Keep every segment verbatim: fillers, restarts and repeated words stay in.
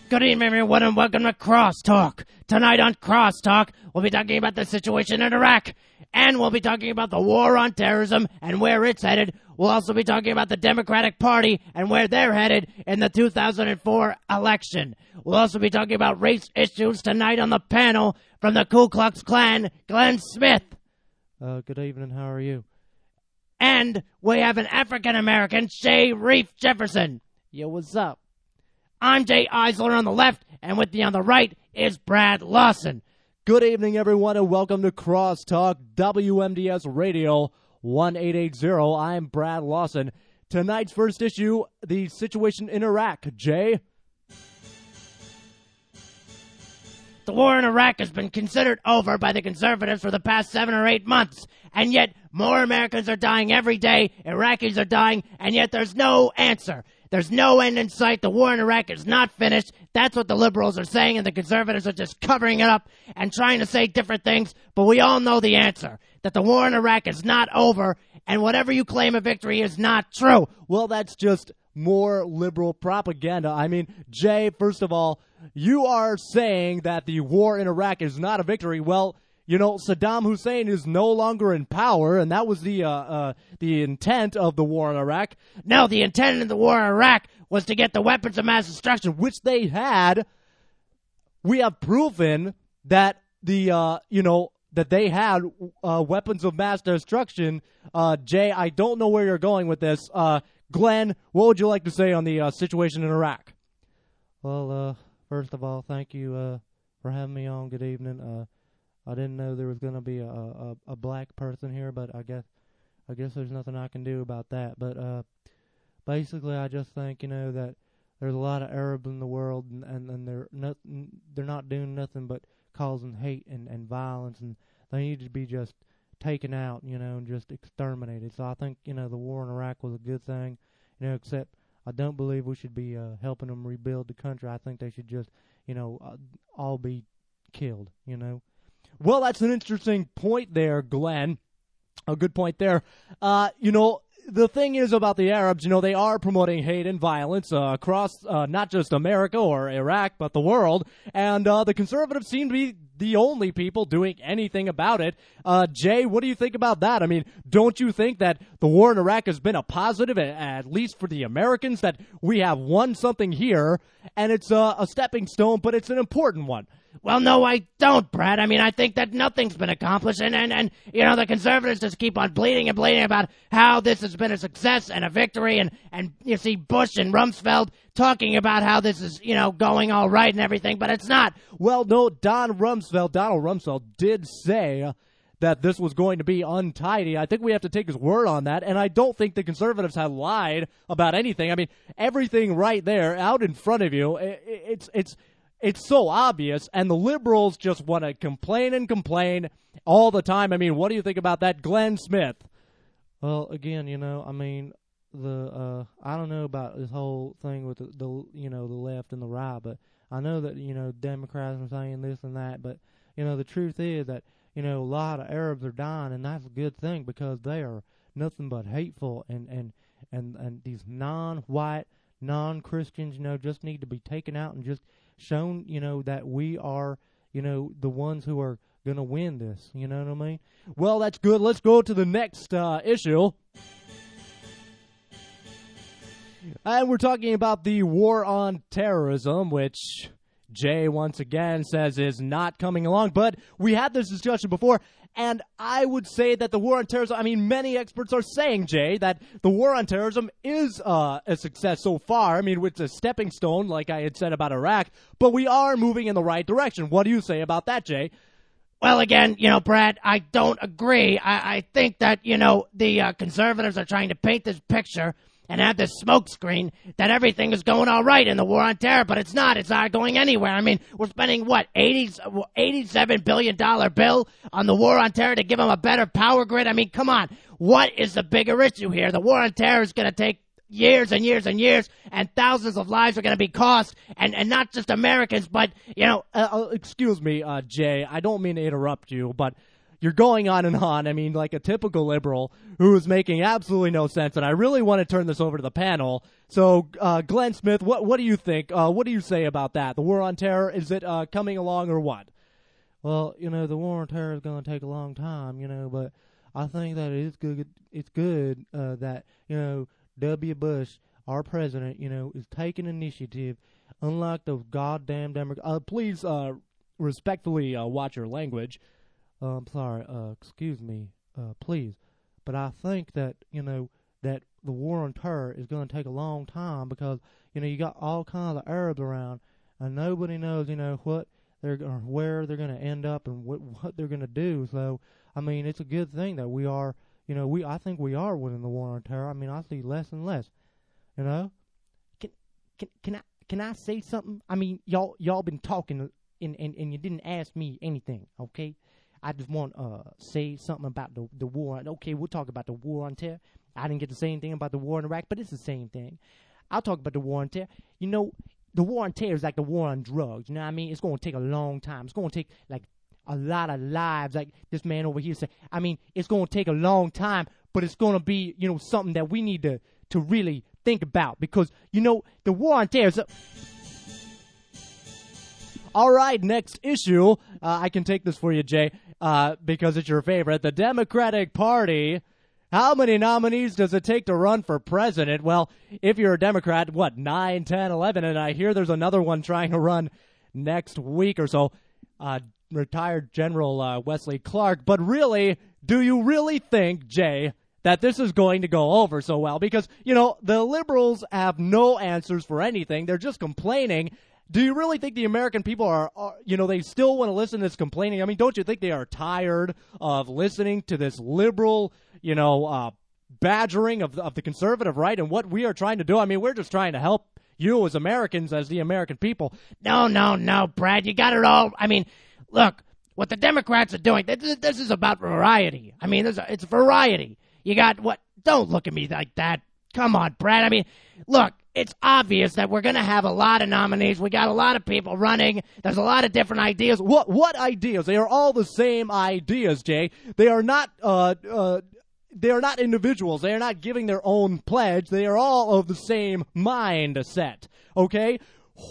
Good evening, everyone, and welcome to Crosstalk. Tonight on Crosstalk, we'll be talking about the situation in Iraq, and we'll be talking about the war on terrorism and where it's headed. We'll also be talking about the Democratic Party and where they're headed in the two thousand four election. We'll also be talking about race issues tonight on the panel from the Ku Klux Klan, Glenn Smith. Uh, good evening, how are you? And we have an African-American, Shay Reef Jefferson. Yo, what's up? I'm Jay Eisler on the left, and with me on the right is Brad Lawson. Good evening, everyone, and welcome to Crosstalk, W M D S Radio one eight eight zero. I'm Brad Lawson. Tonight's first issue, the situation in Iraq. Jay? The war in Iraq has been considered over by the conservatives for the past seven or eight months, and yet more Americans are dying every day, Iraqis are dying, and yet there's no answer. There's no end in sight. The war in Iraq is not finished. That's what the liberals are saying, and the conservatives are just covering it up and trying to say different things. But we all know the answer, that the war in Iraq is not over, and whatever you claim a victory is not true. Well, that's just more liberal propaganda. I mean, Jay, first of all, you are saying that the war in Iraq is not a victory. Well, you know, Saddam Hussein is no longer in power, and that was the uh, uh, the intent of the war in Iraq. No, the intent of the war in Iraq was to get the weapons of mass destruction, which they had. We have proven that the uh, you know that they had uh, weapons of mass destruction. Uh, Jay, I don't know where you're going with this. Uh, Glenn, what would you like to say on the uh, situation in Iraq? Well, uh, first of all, thank you uh, for having me on. Good evening. Uh, I didn't know there was going to be a, a a black person here, but I guess I guess there's nothing I can do about that. But uh, basically, I just think you know that there's a lot of Arabs in the world, and, and, and they're not they're not doing nothing but causing hate and, and violence, and they need to be just taken out, you know, and just exterminated. So I think you know the war in Iraq was a good thing, you know. Except I don't believe we should be uh, helping them rebuild the country. I think they should just you know uh, all be killed, you know. Well, that's an interesting point there, Glenn. A good point there. Uh, you know, the thing is about the Arabs, you know, they are promoting hate and violence uh, across uh, not just America or Iraq, but the world. And uh, the conservatives seem to be the only people doing anything about it. Uh, Jay, what do you think about that? I mean, don't you think that the war in Iraq has been a positive, at least for the Americans, that we have won something here, and it's uh, a stepping stone, but it's an important one? Well, no, I don't, Brad. I mean, I think that nothing's been accomplished, and, and, and you know, the conservatives just keep on bleeding and bleeding about how this has been a success and a victory, and, and you see Bush and Rumsfeld talking about how this is, you know, going all right and everything, but it's not. Well, no, Don Rumsfeld, Donald Rumsfeld did say that this was going to be untidy. I think we have to take his word on that, and I don't think the conservatives have lied about anything. I mean, everything right there, out in front of you, it, it's it's... It's so obvious, and the liberals just want to complain and complain all the time. I mean, what do you think about that, Glenn Smith? Well, again, you know, I mean, the uh, I don't know about this whole thing with the, the you know the left and the right, but I know that you know Democrats are saying this and that, but you know the truth is that you know a lot of Arabs are dying, and that's a good thing because they are nothing but hateful, and and and and these non-white, non-Christians, you know, just need to be taken out and just shown, you know, that we are, you know, the ones who are going to win this. You know what I mean? Well, that's good. Let's go to the next uh, issue. And we're talking about the war on terrorism, which Jay once again says is not coming along. But we had this discussion before, and I would say that the war on terrorism, I mean, many experts are saying, Jay, that the war on terrorism is uh, a success so far. I mean, it's a stepping stone, like I had said about Iraq, but we are moving in the right direction. What do you say about that, Jay? Well, again, you know, Brad, I don't agree. I, I think that, you know, the uh, conservatives are trying to paint this picture and have this smokescreen that everything is going all right in the war on terror, but it's not. It's not going anywhere. I mean, we're spending, what, eighty, eighty-seven billion dollars bill on the war on terror to give them a better power grid? I mean, come on. What is the bigger issue here? The war on terror is going to take years and years and years, and thousands of lives are going to be cost, and, and not just Americans, but, you know. Uh, uh, excuse me, uh, Jay, I don't mean to interrupt you, but you're going on and on. I mean, like a typical liberal who is making absolutely no sense. And I really want to turn this over to the panel. So, uh, Glenn Smith, what what do you think? Uh, what do you say about that? The war on terror, is it uh, coming along or what? Well, you know, the war on terror is going to take a long time, you know, but I think that it is good. It's good uh, that, you know, W. Bush, our president, you know, is taking initiative, unlike those goddamn Democrats. Uh, please uh, respectfully uh, watch your language. Uh, I'm sorry, uh, excuse me, uh, please. But I think that, you know, that the war on terror is going to take a long time because, you know, you got all kinds of Arabs around, and nobody knows, you know, what they're or where they're going to end up and what what they're going to do. So, I mean, it's a good thing that we are, you know, we I think we are winning the war on terror. I mean, I see less and less, you know. Can can can I can I say something? I mean, y'all y'all been talking and and, and you didn't ask me anything, okay? I just want to uh, say something about the the war. Okay, we'll talk about the war on terror. I didn't get to say anything about the war in Iraq, but it's the same thing. I'll talk about the war on terror. You know, the war on terror is like the war on drugs. You know what I mean? It's going to take a long time. It's going to take, like, a lot of lives. Like this man over here said. I mean, it's going to take a long time, but it's going to be, you know, something that we need to, to really think about. Because, you know, the war on terror is... A- All right, next issue. Uh, I can take this for you, Jay, uh, because it's your favorite. The Democratic Party. How many nominees does it take to run for president? Well, if you're a Democrat, what, nine, ten, eleven, and I hear there's another one trying to run next week or so, uh, retired General uh, Wesley Clark. But really, do you really think, Jay, that this is going to go over so well? Because, you know, the liberals have no answers for anything. They're just complaining. Do you really think the American people are, are, you know, they still want to listen to this complaining? I mean, don't you think they are tired of listening to this liberal, you know, uh, badgering of, of the conservative right and what we are trying to do? I mean, we're just trying to help you as Americans, as the American people. No, no, no, Brad, you got it all. I mean, look, what the Democrats are doing, this, this is about variety. I mean, a, it's variety. You got what? Don't look at me like that. Come on, Brad. I mean, look. It's obvious that we're going to have a lot of nominees. We got a lot of people running. There's a lot of different ideas. What what ideas? They are all the same ideas, Jay. They are not uh, uh, they are not individuals. They are not giving their own pledge. They are all of the same mindset. Okay?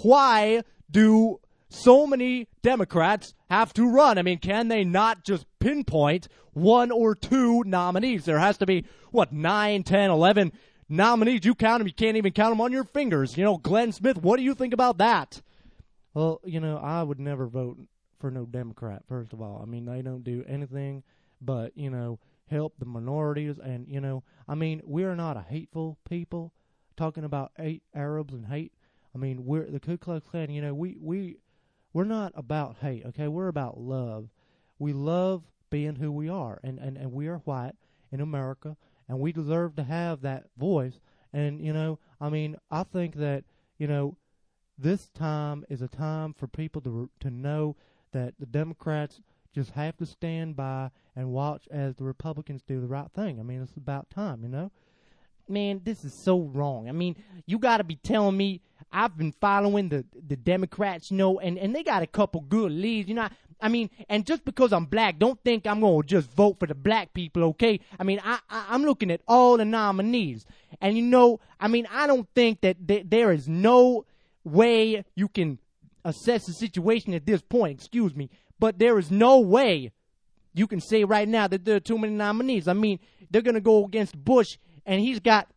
Why do so many Democrats have to run? I mean, can they not just pinpoint one or two nominees? There has to be, what, nine, ten, eleven nominees. You count them, you can't even count them on your fingers. You know, Glenn Smith, what do you think about that? Well, you know, I would never vote for no Democrat, first of all. I mean, they don't do anything but, you know, help the minorities. And, you know, I mean, we're not a hateful people talking about hate Arabs and hate. I mean, we're the Ku Klux Klan, you know, we, we, we're not about hate, okay? We're about love. We love being who we are, and, and, and we are white in America, and we deserve to have that voice. And, you know, I mean, I think that, you know, this time is a time for people to to know that the Democrats just have to stand by and watch as the Republicans do the right thing. I mean, it's about time, you know? Man, this is so wrong. I mean, you got to be telling me I've been following the, the Democrats, you know, and, and they got a couple good leads, you know. I mean, and just because I'm black, don't think I'm going to just vote for the black people, okay? I mean, I, I, I'm looking at all the nominees. And, you know, I mean, I don't think that th- there is no way you can assess the situation at this point, excuse me, but there is no way you can say right now that there are too many nominees. I mean, they're going to go against Bush, and he's got...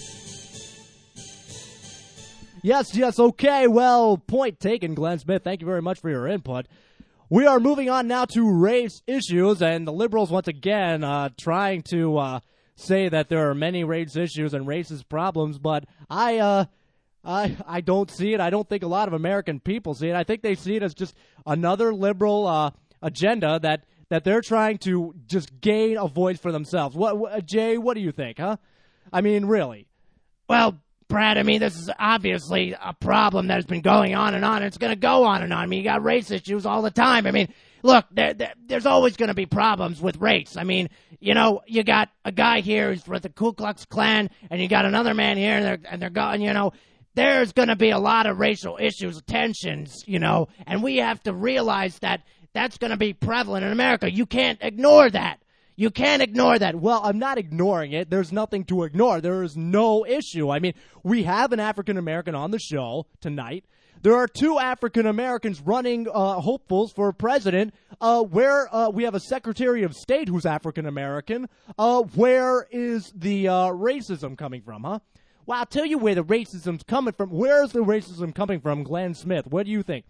Yes, yes, okay, well, point taken, Glenn Smith. Thank you very much for your input. We are moving on now to race issues, and the liberals, once again, uh, trying to uh, say that there are many race issues and racist problems, but I... Uh, I I don't see it. I don't think a lot of American people see it. I think they see it as just another liberal uh, agenda that, that they're trying to just gain a voice for themselves. What, what Jay, what do you think, huh? I mean, really? Well, Brad, I mean, this is obviously a problem that has been going on and on, and it's going to go on and on. I mean, you got race issues all the time. I mean, look, there, there, there's always going to be problems with race. I mean, you know, you got a guy here who's with the Ku Klux Klan, and you got another man here, and they're, and they're going, you know, there's going to be a lot of racial issues, tensions, you know, and we have to realize that that's going to be prevalent in America. You can't ignore that. You can't ignore that. Well, I'm not ignoring it. There's nothing to ignore. There is no issue. I mean, we have an African American on the show tonight. There are two African Americans running uh, hopefuls for president. Uh, where uh, we have a Secretary of State who's African American. Uh, where is the uh, racism coming from, huh? Well, I'll tell you where the racism's coming from. Where's the racism coming from, Glenn Smith? What do you think?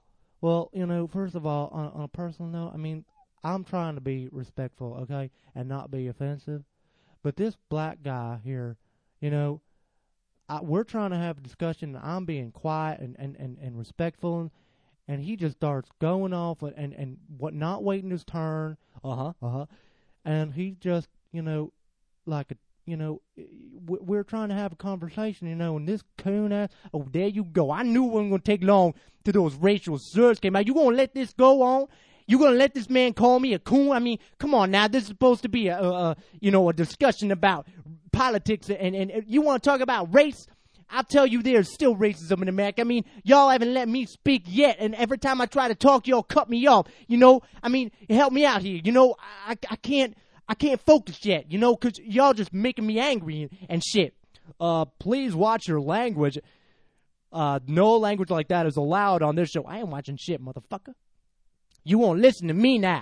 Well, you know, first of all, on, on a personal note, I mean, I'm trying to be respectful, okay, and not be offensive. But this black guy here, you know, I, we're trying to have a discussion, and I'm being quiet and, and, and, and respectful, and, and he just starts going off and, and, and what not waiting his turn. Uh-huh. Uh-huh. And he just, you know, like a, you know, we're trying to have a conversation, you know, and this coon ass, oh, there you go. I knew it wasn't going to take long till those racial slurs came out. You going to let this go on? You gonna let this man call me a coon? I mean, come on now. This is supposed to be a, a, a you know, a discussion about politics, and, and, and you want to talk about race? I'll tell you, there's still racism in America. I mean, y'all haven't let me speak yet, and every time I try to talk, y'all cut me off. You know, I mean, help me out here. You know, I, I can't, I can't focus yet. You know, cause y'all just making me angry and, and shit. Uh, please watch your language. Uh, no language like that is allowed on this show. I ain't watching shit, motherfucker. You won't listen to me now,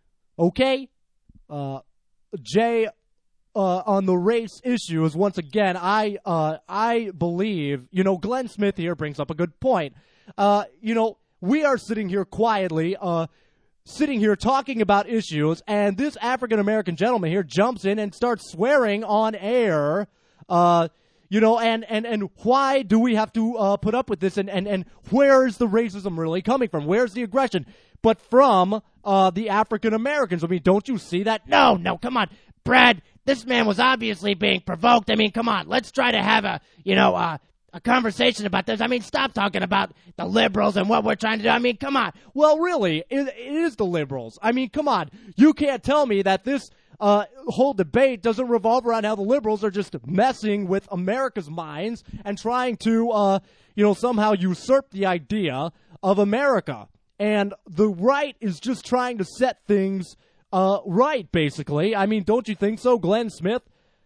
okay? Uh, Jay, uh, on the race issues, once again, I, uh, I believe, you know, Glenn Smith here brings up a good point. Uh, you know, we are sitting here quietly, uh, sitting here talking about issues, and this African-American gentleman here jumps in and starts swearing on air, uh, you know, and, and, and why do we have to uh, put up with this, and, and, and where is the racism really coming from? Where's the aggression? But from uh, the African Americans. I mean, don't you see that? No, no, come on. Brad, this man was obviously being provoked. I mean, come on. Let's try to have a, you know, uh, a conversation about this. I mean, stop talking about the liberals and what we're trying to do. I mean, come on. Well, really, it, it is the liberals. I mean, come on. You can't tell me that this uh, whole debate doesn't revolve around how the liberals are just messing with America's minds and trying to, uh, you know, somehow usurp the idea of America. And the right is just trying to set things uh, right, basically. I mean, don't you think so, Glenn Smith?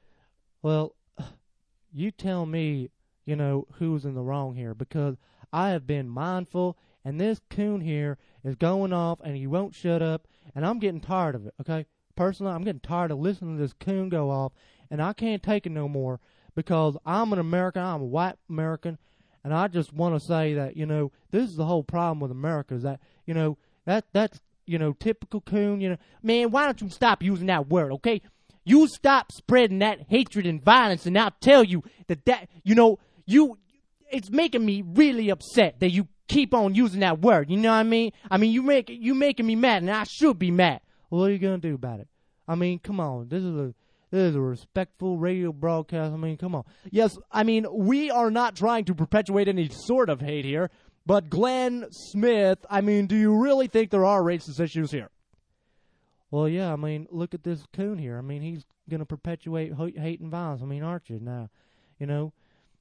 Well, you tell me, you know, who's in the wrong here, because I have been mindful, and this coon here is going off, and he won't shut up, and I'm getting tired of it, okay? Personally, I'm getting tired of listening to this coon go off, and I can't take it no more, because I'm an American, I'm a white American, and I just want to say that, you know, this is the whole problem with America, is that, you know, that that's, you know, typical coon, you know. Man, why don't you stop using that word, okay? You stop spreading that hatred and violence, and I'll tell you that that, you know, you, it's making me really upset that you keep on using that word, you know what I mean? I mean, you make you making me mad, and I should be mad. What are you going to do about it? I mean, come on, this is a... This is a respectful radio broadcast. I mean, come on. Yes, I mean, we are not trying to perpetuate any sort of hate here, but Glenn Smith, I mean, do you really think there are racist issues here? Well, yeah, I mean, look at this coon here. I mean, he's going to perpetuate hate and violence. I mean, aren't you now? You know,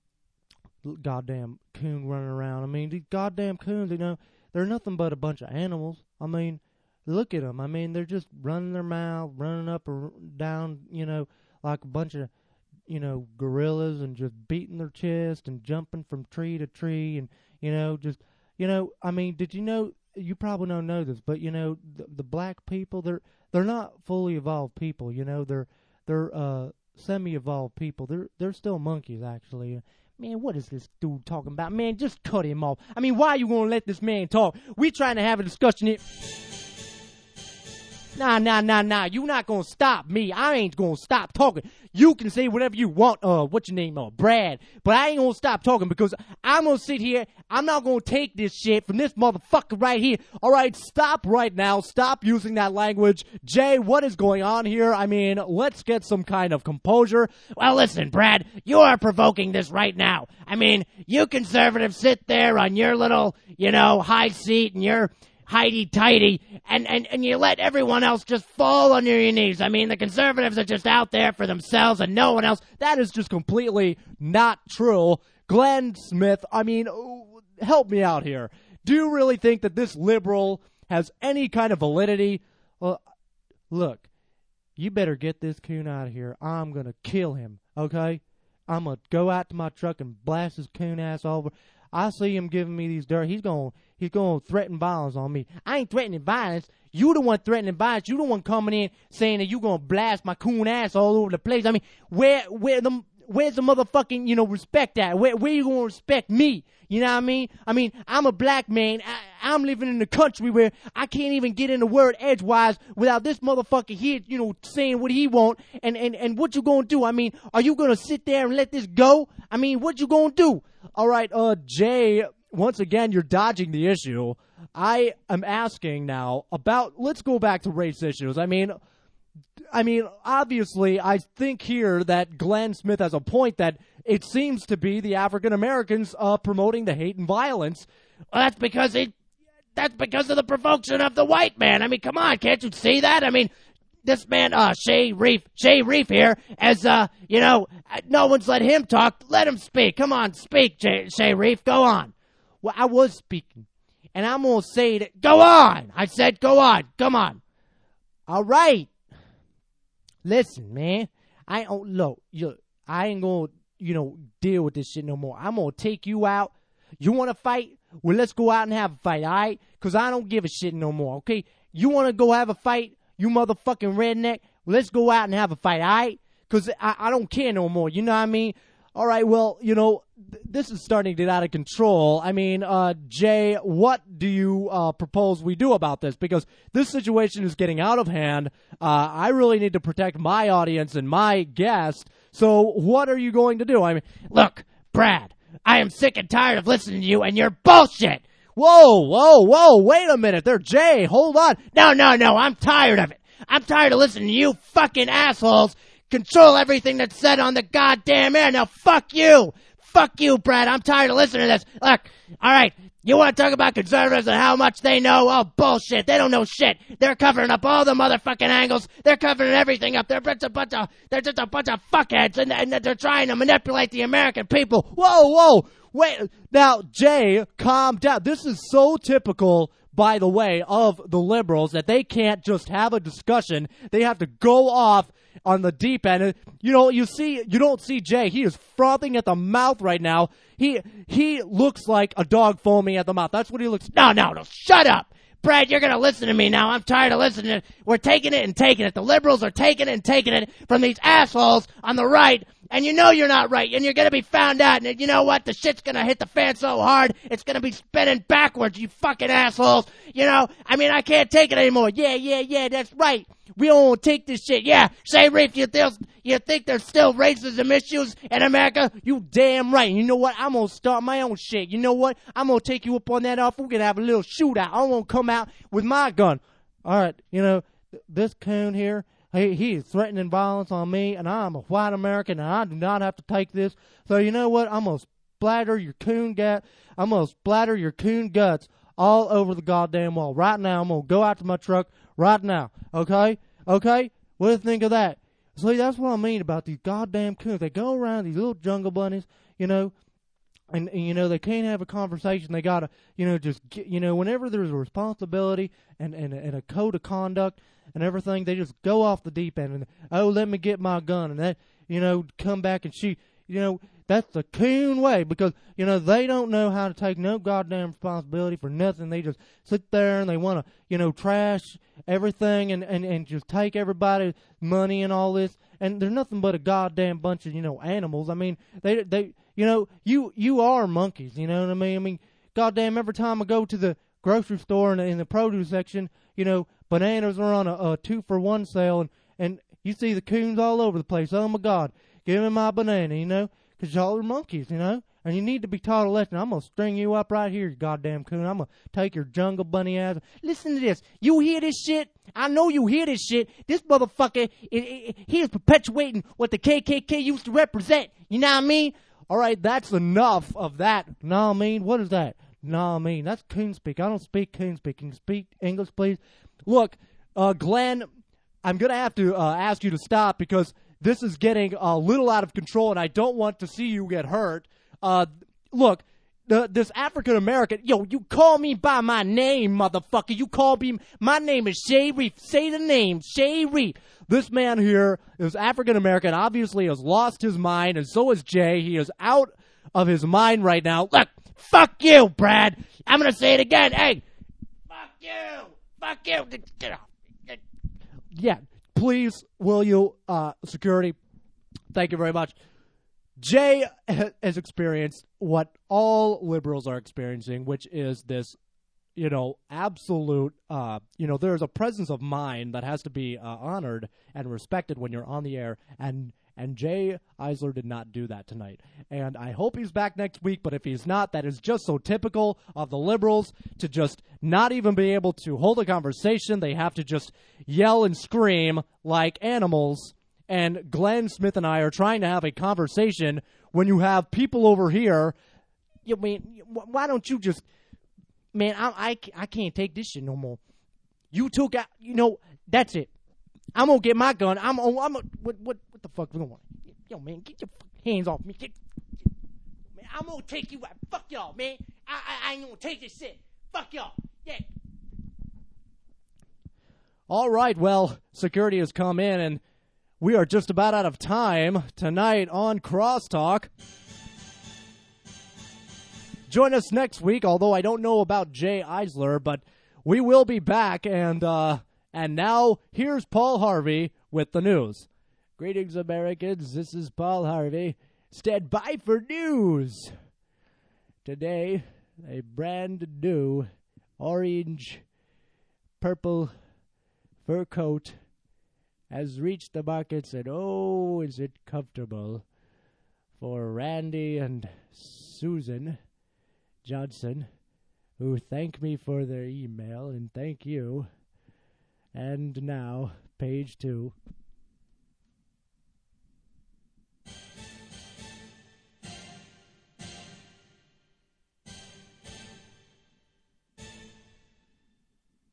goddamn coon running around. I mean, these goddamn coons, you know, they're nothing but a bunch of animals. I mean, look at them. I mean, they're just running their mouth, running up or down, you know, like a bunch of, you know, gorillas, and just beating their chest and jumping from tree to tree, and, you know, just, you know, I mean, did you know, you probably don't know this, but, you know, the, the black people, they're they're not fully evolved people, you know, they're they're uh semi-evolved people. They're they're still monkeys, actually. Man, what is this dude talking about? Man, just cut him off. I mean, why are you going to let this man talk? We trying to have a discussion here. Nah, nah, nah, nah. You not gonna stop me. I ain't gonna stop talking. You can say whatever you want, uh, what's your name, uh, Brad. But I ain't gonna stop talking, because I'm gonna sit here. I'm not gonna take this shit from this motherfucker right here. All right, stop right now. Stop using that language. Jay, what is going on here? I mean, let's get some kind of composure. Well, listen, Brad, you are provoking this right now. I mean, you conservatives sit there on your little, you know, high seat, and you're hidey-tighty, and, and, and you let everyone else just fall on your knees. I mean, the conservatives are just out there for themselves and no one else. That is just completely not true. Glenn Smith, I mean, help me out here. Do you really think that this liberal has any kind of validity. Well, look, you better get this coon out of here. I'm going to kill him, okay? I'm going to go out to my truck and blast his coon ass over. I see him giving me these dirt. He's going he's going to threaten violence on me. I ain't threatening violence. You the one threatening violence. You the one coming in saying that you going to blast my coon ass all over the place. I mean, where where the where's the motherfucking, you know, respect at? Where where you going to respect me? You know what I mean? I mean, I'm a black man. I, I'm living in a country where I can't even get in the word edgewise without this motherfucker here, you know, saying what he want. And, and, and what you gonna do? I mean, are you gonna sit there and let this go? I mean, what you gonna do? All right, uh, Jay, once again, you're dodging the issue. I am asking now about, let's go back to race issues. I mean, I mean, obviously, I think here that Glenn Smith has a point that it seems to be the African Americans uh, promoting the hate and violence. Well, that's because he, that's because of the provocation of the white man. I mean, come on, can't you see that? I mean, this man, uh, Shay Reef, Shay Reef here, as, uh, you know, no one's let him talk. Let him speak. Come on, speak, Jay, Shay Reef. Go on. Well, I was speaking, and I'm going to say that. Go on. I said go on. Come on. All right. Listen, man. I don't, look, you, I ain't going to, you know, deal with this shit no more. I'm going to take you out. You want to fight? Well, let's go out and have a fight, all right? Because I don't give a shit no more, okay? You want to go have a fight, you motherfucking redneck? Well, let's go out and have a fight, all right? Because I, I don't care no more, you know what I mean? All right, well, you know, th- this is starting to get out of control. I mean, uh, Jay, what do you uh, propose we do about this? Because this situation is getting out of hand. Uh, I really need to protect my audience and my guest. So what are you going to do? I mean, look, Brad, I am sick and tired of listening to you and your bullshit. Whoa, whoa, whoa, wait a minute there, Jay, hold on. No, no, no, I'm tired of it. I'm tired of listening to you fucking assholes control everything that's said on the goddamn air. Now, fuck you. Fuck you, Brad. I'm tired of listening to this. Look, all right, you want to talk about conservatives and how much they know? Oh, bullshit. They don't know shit. They're covering up all the motherfucking angles. They're covering everything up. They're just a bunch of, they're just a bunch of fuckheads, and, and they're trying to manipulate the American people. Whoa, whoa. Wait. Now, Jay, calm down. This is so typical, by the way, of the liberals that they can't just have a discussion. They have to go off on the deep end. You know, you see, you don't see Jay. He is frothing at the mouth right now. He he looks like a dog foaming at the mouth. That's what he looks. No, no, no. Shut up. Brad, you're going to listen to me now. I'm tired of listening. We're taking it and taking it. The liberals are taking it and taking it from these assholes on the right. And you know you're not right. And you're going to be found out. And you know what? The shit's going to hit the fan so hard, it's going to be spinning backwards, you fucking assholes. You know, I mean, I can't take it anymore. Yeah, yeah, yeah, that's right. We don't want to take this shit. Yeah, Shay Reef, you, you think there's still racism issues in America? You damn right. You know what? I'm going to start my own shit. You know what? I'm going to take you up on that offer. We're going to have a little shootout. I'm going to come out with my gun. All right, you know, th- this coon here, he, he is threatening violence on me, and I'm a white American, and I do not have to take this. So you know what? I'm going to splatter your coon gut. I'm going to splatter your coon guts all over the goddamn wall. Right now, I'm going to go out to my truck right now, okay? Okay? What do you think of that? See, that's what I mean about these goddamn coons. They go around, these little jungle bunnies, you know, and, and you know, they can't have a conversation. They got to, you know, just, get, you know, whenever there's a responsibility and, and, and a code of conduct and everything, they just go off the deep end and, oh, let me get my gun and that, you know, come back and shoot. You know, that's the coon way because, you know, they don't know how to take no goddamn responsibility for nothing. They just sit there and they want to, you know, trash everything and, and, and just take everybody's money and all this. And they're nothing but a goddamn bunch of, you know, animals. I mean, they, they, you know, you, you are monkeys, you know what I mean? I mean, goddamn, every time I go to the grocery store in the, in the produce section, you know, bananas are on a, a two for one sale and, and you see the coons all over the place. Oh my God. Give me my banana, you know, because y'all are monkeys, you know, and you need to be taught a lesson. I'm going to string you up right here, you goddamn coon. I'm going to take your jungle bunny ass. Listen to this. You hear this shit? I know you hear this shit. This motherfucker, it, it, he is perpetuating what the K K K used to represent. You know what I mean? All right, that's enough of that. Know what I mean? What is that? Know what I mean? That's coon speak. I don't speak coon speak. Can you speak English, please? Look, uh, Glenn, I'm going to have to uh, ask you to stop because this is getting a little out of control, and I don't want to see you get hurt. Uh, look, uh, this African American, yo, you call me by my name, motherfucker. You call me, my name is Shay Reef. Say the name, Shay Reef. This man here is African American, obviously has lost his mind, and so is Jay. He is out of his mind right now. Look, fuck you, Brad. I'm gonna say it again. Hey, fuck you, fuck you. Get off. Yeah, please, will you, uh, security, thank you very much. Jay has experienced what all liberals are experiencing, which is this, you know, absolute, uh, you know, there's a presence of mind that has to be uh, honored and respected when you're on the air, and and Jay Eisler did not do that tonight. And I hope he's back next week, but if he's not, that is just so typical of the liberals to just not even be able to hold a conversation. They have to just yell and scream like animals. And Glenn Smith and I are trying to have a conversation when you have people over here. You mean, why don't you just, man, I, I, I can't take this shit no more. You took out, you know, that's it. I'm going to get my gun. I'm I'm gonna, what, what, what the fuck we going? Yo, man, get your hands off me. Get, man, I'm going to take you out. Fuck y'all, man. I, I, I ain't going to take this shit. Fuck y'all. Yeah. All right, well, security has come in, and we are just about out of time tonight on Crosstalk. Join us next week, although I don't know about Jay Eisler, but we will be back, and uh, and now here's Paul Harvey with the news. Greetings, Americans. This is Paul Harvey. Stand by for news. Today, a brand new orange, purple fur coat has reached the markets, and oh, is it comfortable for Randy and Susan Johnson, who thank me for their email, and thank you. And now, page two.